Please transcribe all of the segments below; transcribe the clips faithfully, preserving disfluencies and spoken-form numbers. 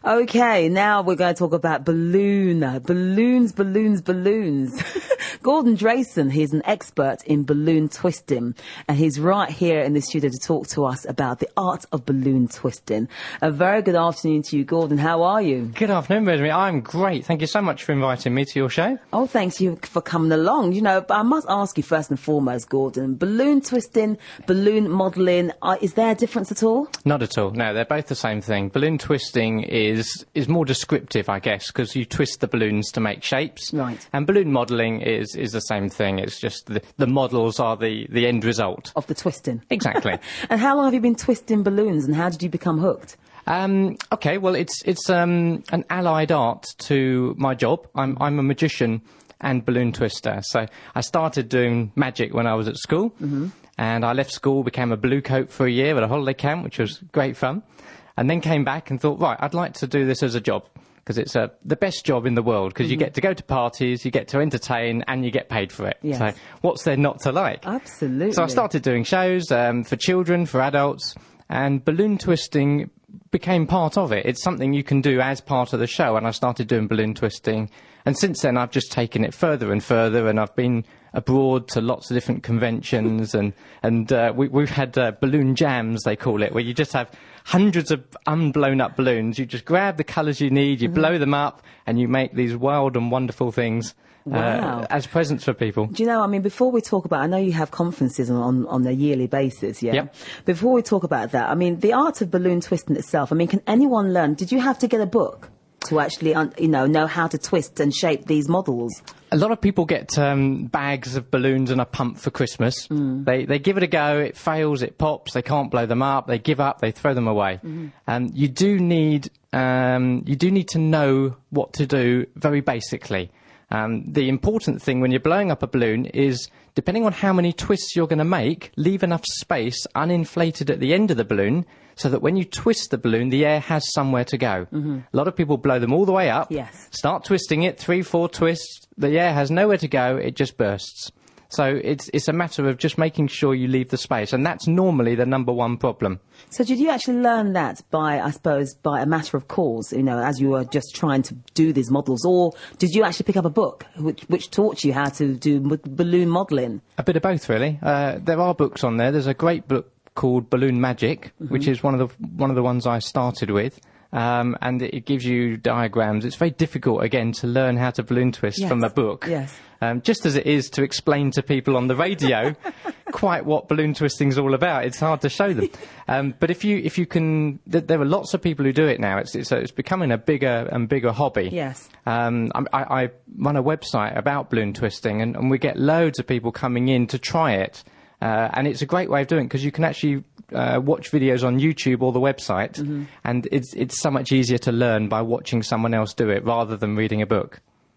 Okay, now we're going to talk about balloon. Balloons, balloons, balloons. Gordon Drayson, he's an expert in balloon twisting, and he's right here in the studio to talk to us about the art of balloon twisting. A very good afternoon to you, Gordon. How are you? Good afternoon, Rosemary. I'm great. Thank you so much for inviting me to your show. Oh, thanks you for coming along. You know, but I must ask you first and foremost, Gordon, balloon twisting, balloon modelling, uh, is there a difference at all? Not at all. No, they're both the same thing. Balloon twisting is is more descriptive, I guess, because you twist the balloons to make shapes. Right. And balloon modelling is, is the same thing. It's just the, the models are the, the end result. Of the twisting. Exactly. And how long have you been twisting balloons, and how did you become hooked? Um, okay, well, it's it's um, an allied art to my job. I'm I'm a magician and balloon twister. So I started doing magic when I was at school, mm-hmm. and I left school, became a blue coat for a year at a holiday camp, which was great fun, and then came back and thought, right, I'd like to do this as a job, because it's a, the best job in the world, because mm-hmm. you get to go to parties, you get to entertain, and you get paid for it. Yes. So what's there not to like? Absolutely. So I started doing shows um, for children, for adults, and balloon twisting became part of it. It's something you can do as part of the show, and I started doing balloon twisting, and since then I've just taken it further and further, and I've been abroad to lots of different conventions, and and uh, we, we've had uh, balloon jams, they call it, where you just have hundreds of unblown up balloons. You just grab the colours you need, you mm-hmm. blow them up, and you make these wild and wonderful things. Wow. Uh, as presents for people. Do you know, I mean, before we talk about, I know you have conferences on, on, on a yearly basis, yeah? Yep. Before we talk about that, I mean, the art of balloon twisting itself, I mean, can anyone learn? Did you have to get a book to actually, un, you know, know how to twist and shape these models? A lot of people get um, bags of balloons and a pump for Christmas. Mm. They they give it a go, it fails, it pops, they can't blow them up, they give up, they throw them away. Mm. And you do need, um, you do need to know what to do very basically. Um, the important thing when you're blowing up a balloon is, depending on how many twists you're going to make, leave enough space uninflated at the end of the balloon so that when you twist the balloon, the air has somewhere to go. Mm-hmm. A lot of people blow them all the way up, yes. start twisting it, three, four twists, the air has nowhere to go, it just bursts. So it's it's a matter of just making sure you leave the space, and that's normally the number one problem. So did you actually learn that by, I suppose, by a matter of course, you know, as you were just trying to do these models, or did you actually pick up a book which, which taught you how to do balloon modelling? A bit of both, really. Uh, there are books on there. There's a great book called Balloon Magic, mm-hmm. which is one of the one of the ones I started with. Um, and it, it gives you diagrams. It's very difficult, again, to learn how to balloon twist yes. from a book. Yes. Um, just as it is to explain to people on the radio quite what balloon twisting is all about. It's hard to show them. Um, but if you if you can, th there are lots of people who do it now. It's it's, it's becoming a bigger and bigger hobby. Yes. Um, I, I run a website about balloon twisting, and, and we get loads of people coming in to try it. Uh, and it's a great way of doing it, because you can actually uh, watch videos on YouTube or the website, mm-hmm. and it's it's so much easier to learn by watching someone else do it rather than reading a book.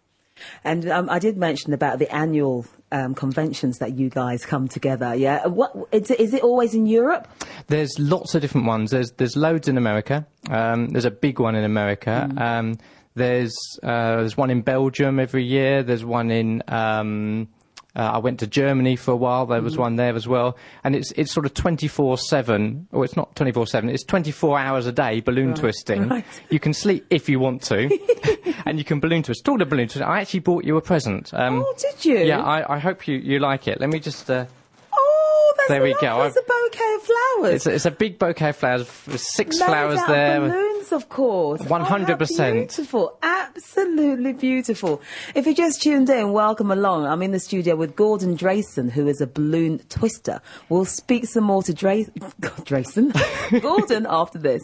And um, I did mention about the annual um, conventions that you guys come together. Yeah, what is it, is it always in Europe? There's lots of different ones. There's there's loads in America. Um, there's a big one in America. Mm. Um, there's uh, there's one in Belgium every year. There's one in. Um, Uh, I went to Germany for a while. There was mm. one there as well. And it's it's sort of twenty-four seven. Or it's not twenty-four seven. It's twenty-four hours a day balloon right. twisting. Right. You can sleep if you want to. And you can balloon twist. Talk to balloon twist. I actually bought you a present. Um, oh, did you? Yeah, I, I hope you, you like it. Let me just... Uh, oh, that's there we lovely. go. It's a bouquet of flowers. It's a, it's a big bouquet of flowers. Six Loads flowers out there. Of balloons, of course. one hundred percent. Oh, beautiful. Absolutely beautiful. If you just tuned in, welcome along. I'm in the studio with Gordon Drayson, who is a balloon twister. We'll speak some more to Dray Drayson, Gordon, after this.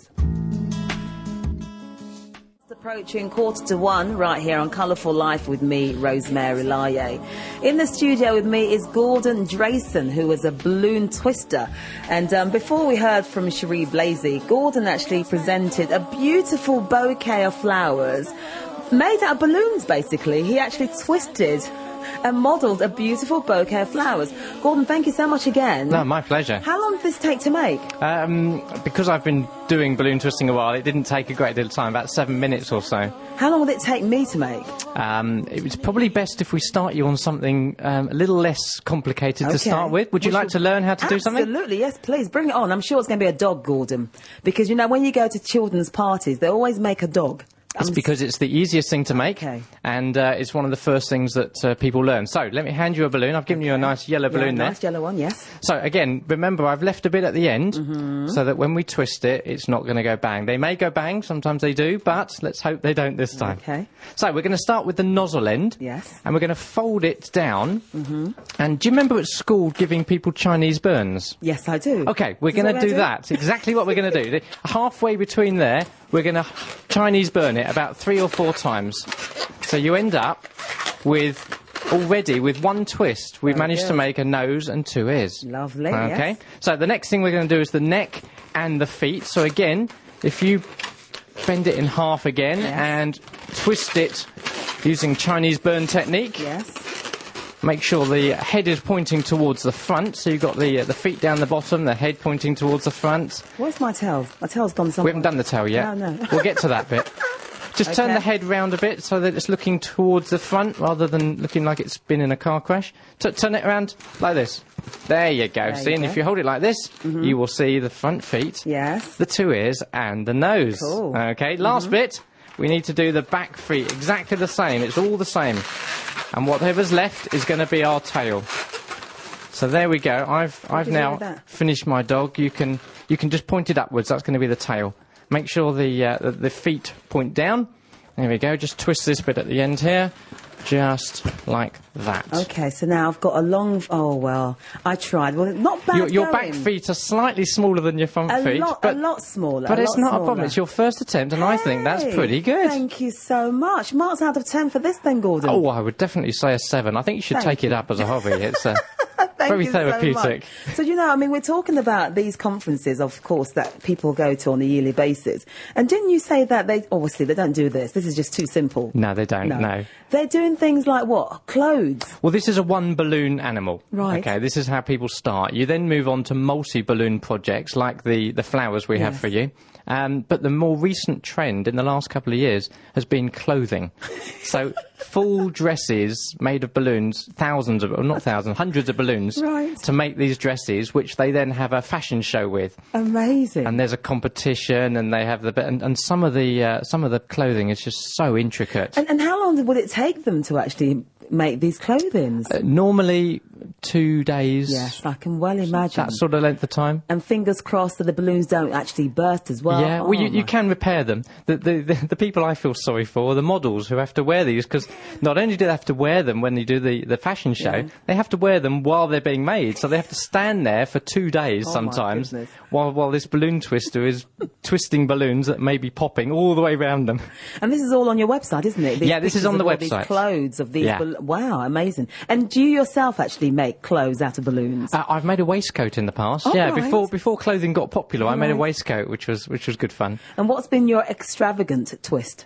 Approaching quarter to one right here on Colourful Life with me, Rosemary Laye. In the studio with me is Gordon Drayson, who is a balloon twister. And um, before we heard from Cherie Blazy, Gordon actually presented a beautiful bouquet of flowers made out of balloons, basically. He actually twisted and modelled a beautiful bouquet of flowers. Gordon, thank you so much again. No, my pleasure. How long did this take to make? Um, because I've been doing balloon twisting a while, it didn't take a great deal of time, about seven minutes or so. How long would it take me to make? Um, it was probably best if we start you on something um, a little less complicated Okay. to start with. Would you We like shall- to learn how to do something? Absolutely, yes, please. Bring it on. I'm sure it's going to be a dog, Gordon. Because, you know, when you go to children's parties, they always make a dog. It's I'm because it's the easiest thing to make, Okay. and uh, it's one of the first things that uh, people learn. So, let me hand you a balloon. I've given you a nice yellow Yeah, balloon there. nice yellow one, yes. So, again, remember, I've left a bit at the end, Mm-hmm. so that when we twist it, it's not going to go bang. They may go bang, sometimes they do, but let's hope they don't this time. Okay. So, we're going to start with the nozzle end. Yes. And we're going to fold it down. Mm-hmm. And do you remember at school giving people Chinese burns? Yes, I do. Okay, we're Is that going what to I do do? that. Exactly what we're going to do. The- Halfway between there, we're going to Chinese burn it about three or four times. So you end up with, already, with one twist, we've Very managed to good. make a nose and two ears. Lovely, Okay, yes. so the next thing we're going to do is the neck and the feet. So again, if you bend it in half again Yes. and twist it using Chinese burn technique. Yes. Make sure the head is pointing towards the front, so you've got the uh, the feet down the bottom, the head pointing towards the front. Where's my tail? My tail's gone somewhere. We haven't done the tail yet. No, no. We'll get to that bit. Just turn Okay. the head round a bit so that it's looking towards the front rather than looking like it's been in a car crash. T- turn it around like this. There you go. There see, you and go. if you hold it like this, you will see the front feet, Yes. the two ears, and the nose. Cool. Okay, last bit. We need to do the back feet exactly the same. It's all the same. And whatever's left is going to be our tail. So there we go. I've I've do you do now with that? finished my dog. You can you can just point it upwards. That's going to be the tail. Make sure the uh, the, the feet point down. There we go. Just twist this bit at the end here, just like that. Okay, so now I've got a long... Oh, well, I tried. Well, not bad Your, your back going. feet are slightly smaller than your front A feet, lot, but a lot smaller. but a it's lot not a smaller. problem. It's your first attempt, and I think that's Hey, pretty good. Thank you so much. Marks out of ten for this then, Gordon. Oh, I would definitely say a seven. I think you should Thank take it you. up as a hobby. It's uh, Thank very you so therapeutic. much. So, you know, I mean, we're talking about these conferences, of course, that people go to on a yearly basis. And didn't you say that they, obviously, they don't do this. This is just too simple. No, they don't. No. They're doing things like what? Clothes. Well, this is a one balloon animal. Right. Okay, this is how people start. You then move on to multi-balloon projects like the, the flowers we have Yes. for you. Um, but the more recent trend in the last couple of years has been clothing. So full dresses made of balloons, thousands of, or not thousands, hundreds of balloons Right. to make these dresses, which they then have a fashion show with. Amazing. And there's a competition, and they have the bit, and, and some of the uh, some of the clothing is just so intricate. And, and how long would it take them to actually make these clothings? Uh, normally, two days. yes, I can well imagine. That sort of length of time. And fingers crossed that the balloons don't actually burst as well. Yeah, well, you, Oh, you my- can repair them. The, the, the, the people I feel sorry for are the models who have to wear these, because not only do they have to wear them when they do the, the fashion show, Yeah. they have to wear them while they're being made. So they have to stand there for two days Oh, my sometimes goodness. while, while this balloon twister is twisting balloons that may be popping all the way around them. And this is all on your website, isn't it? These Yeah, this is pictures on the of all website. These clothes of these. Yeah. bal- wow, amazing. And do you yourself actually make clothes out of balloons? Uh, I've made a waistcoat in the past. Oh, yeah, right. before before clothing got popular, I made a Right. waistcoat, which was which was good fun. And what's been your extravagant twist?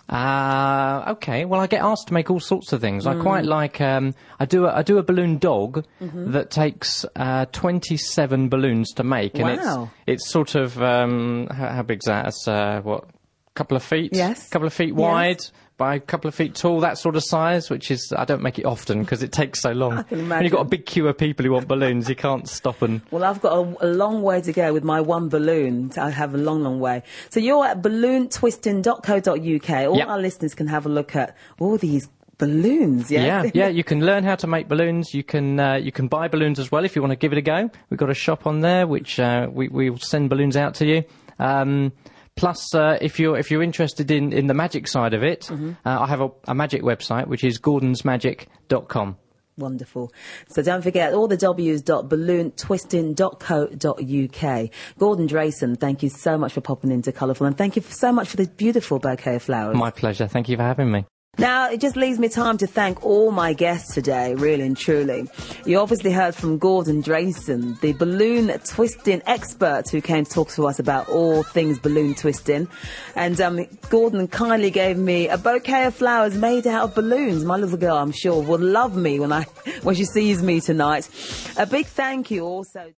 Uh, okay. Well, I get asked to make all sorts of things. Mm. I quite like. Um, I do. A, I do a balloon dog Mm-hmm. that takes uh, twenty-seven balloons to make, and Wow. it's it's sort of um, how, how big's that? It's uh, what, couple of feet? Yes. couple of feet Yes. wide by a couple of feet tall. That sort of size, which is I don't make it often because it takes so long. I can When you've got a imagine. big queue of people who want balloons, you can't stop and. Well, I've got a, a long way to go with my one balloon. I have a long, long way. So you're at balloon twisting dot co dot U K. All Yep. our listeners can have a look at all these balloons, yes? Yeah, yeah. You can learn how to make balloons. You can uh, you can buy balloons as well if you want to give it a go. We've got a shop on there which uh, we we will send balloons out to you. Um, plus, uh, if you're if you're interested in, in the magic side of it, Mm-hmm. uh, I have a, a magic website which is gordons magic dot com. Wonderful. So don't forget all the W's dot balloon twisting dot co dot U K. Gordon Drayson, thank you so much for popping into Colourful, and thank you so much for the beautiful bouquet of flowers. My pleasure. Thank you for having me. Now, it just leaves me time to thank all my guests today, really and truly. You obviously heard from Gordon Drayson, the balloon twisting expert who came to talk to us about all things balloon twisting. And um, Gordon kindly gave me a bouquet of flowers made out of balloons. My little girl, I'm sure, will love me when I when she sees me tonight. A big thank you also.